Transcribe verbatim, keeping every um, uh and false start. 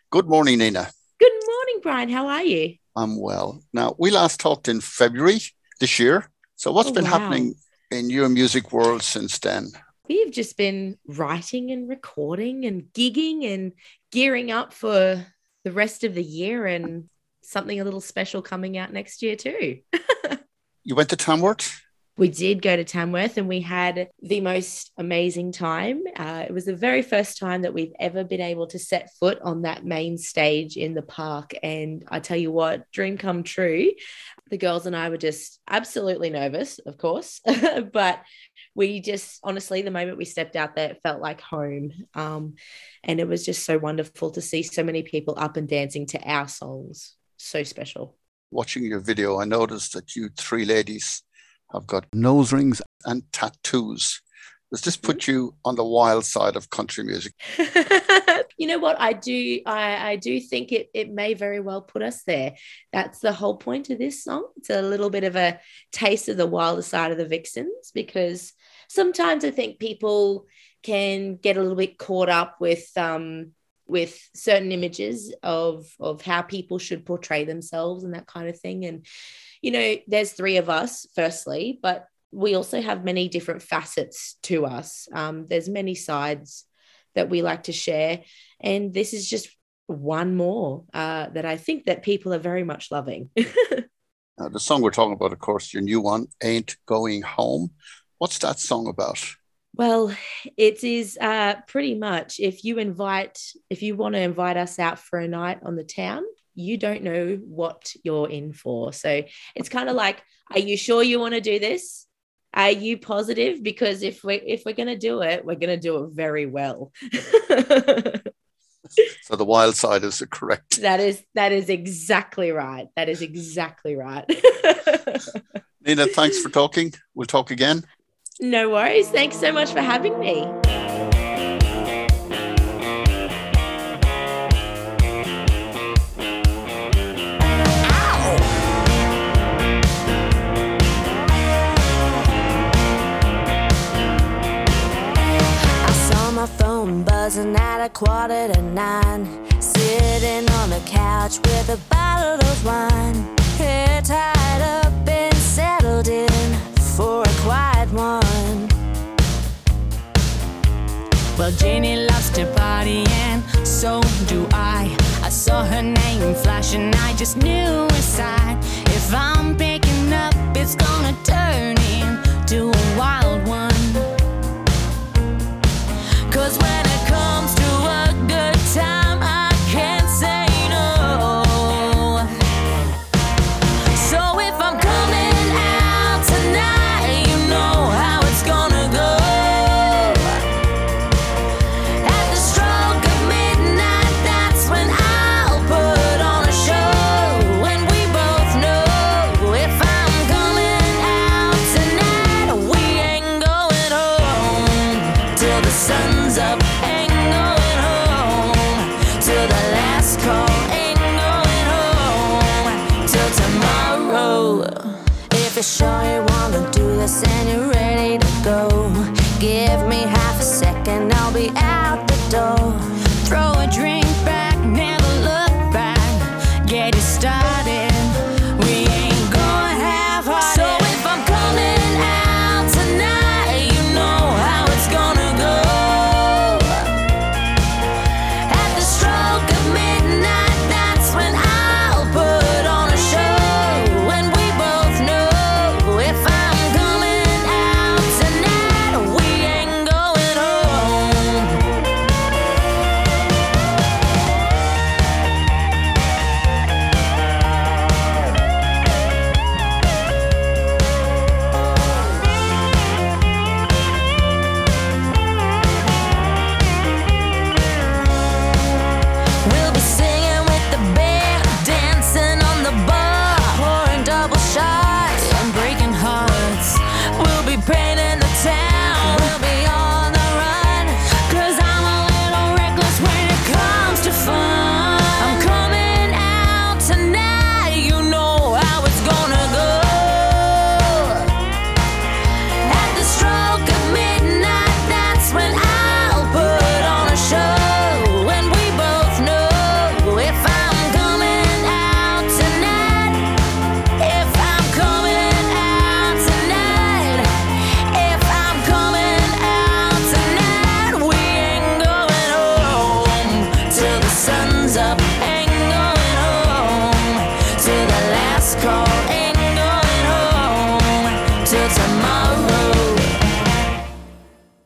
Good morning, Nina. Good morning, Brian. How are you? I'm well. Now, we last talked in February this year. So, what's Oh, been wow. happening in your music world since then? We've just been writing and recording and gigging and gearing up for the rest of the year and something a little special coming out next year, too. You went to Tamworth? We did go to Tamworth and we had the most amazing time. Uh, it was the very first time that we've ever been able to set foot on that main stage in the park. And I tell you what, dream come true. The girls and I were just absolutely nervous, of course, but we just honestly, the moment we stepped out there, it felt like home. Um, and it was just so wonderful to see so many people up and dancing to our songs. So special. Watching your video, I noticed that you three ladies have got nose rings and tattoos. Does this put you on the wild side of country music? You know what? I do I, I do think it it may very well put us there. That's the whole point of this song. It's a little bit of a taste of the wilder side of the Vixens, because sometimes I think people can get a little bit caught up with um with certain images of of how people should portray themselves and that kind of thing. And you know, there's three of us, firstly, but we also have many different facets to us. Um, there's many sides that we like to share. And this is just one more uh, that I think that people are very much loving. Now, the song we're talking about, of course, your new one, Ain't Going Home. What's that song about? Well, it is uh, pretty much if you invite, if you want to invite us out for a night on the town, you don't know what you're in for. So it's kind of like, are you sure you want to do this? Are you positive? Because if we if we're going to do it, we're going to do it very well. So the wild side is correct. That is that is exactly right. That is exactly right. Nina, thanks for talking. We'll talk again. No worries. Thanks so much for having me. Buzzing at a quarter to nine, sitting on the couch with a bottle of wine, hair tied up and settled in for a quiet one. Well, Janie loves to party and so do I. I saw her name flash and I just knew inside, if I'm picking up, it's gonna turn into a wild one. Cause when it comes to a good time, I can't say no. So if I'm coming out tonight, you know how it's gonna go. At the stroke of midnight, that's when I'll put on a show. And we both know if I'm coming out tonight, we ain't going home till the sun's up. Ain't going home till the last call. Ain't going home till tomorrow. If you're sure you wanna do this and you're ready to go, give me half a second, I'll be out the door. Throw a drink back, never look back, get you started. We ain't going half-hearted. So if I'm coming out tonight, you know how it's gonna go. At the stroke of midnight, that's when I'll put on a show. And we both know if I'm coming out tonight, we ain't going home call.